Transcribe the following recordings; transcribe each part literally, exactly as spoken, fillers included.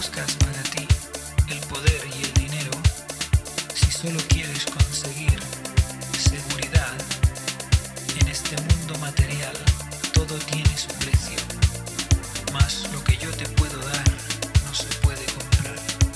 buscas para ti el poder y el dinero, si solo quieres conseguir seguridad, en este mundo material todo tiene su precio, mas lo que yo te puedo dar no se puede comprar.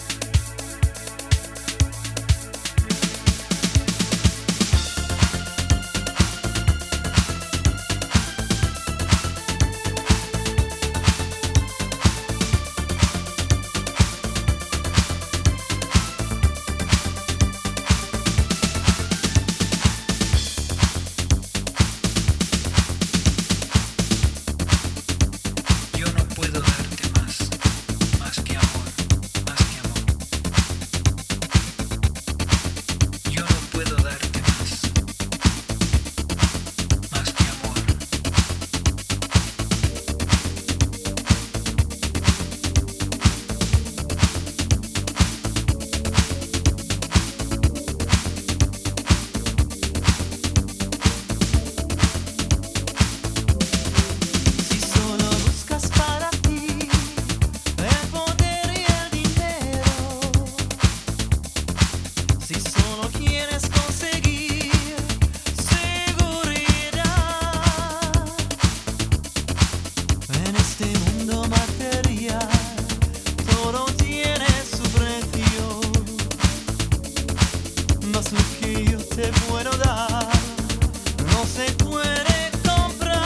Te puedo dar, no se puede comprar.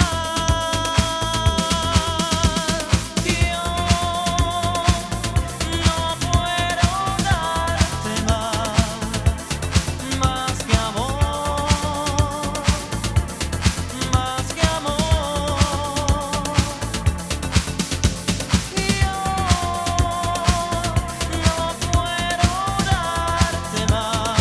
Yo no puedo darte más, más que amor, más que amor. Yo no puedo darte más.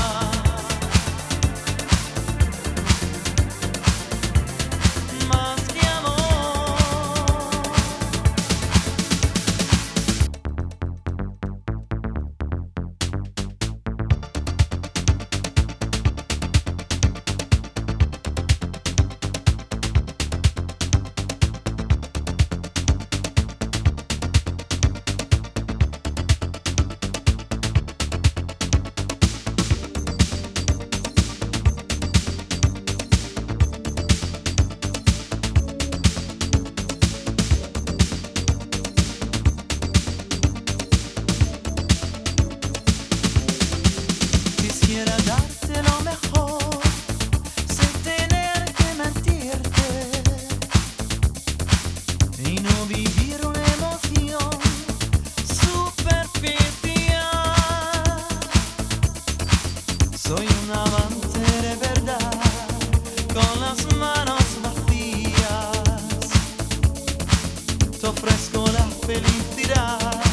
Quisiera darte lo mejor sin tener que mentirte y no vivir una emoción superficial. Soy un amante de verdad con las manos vacías. Te ofrezco la felicidad.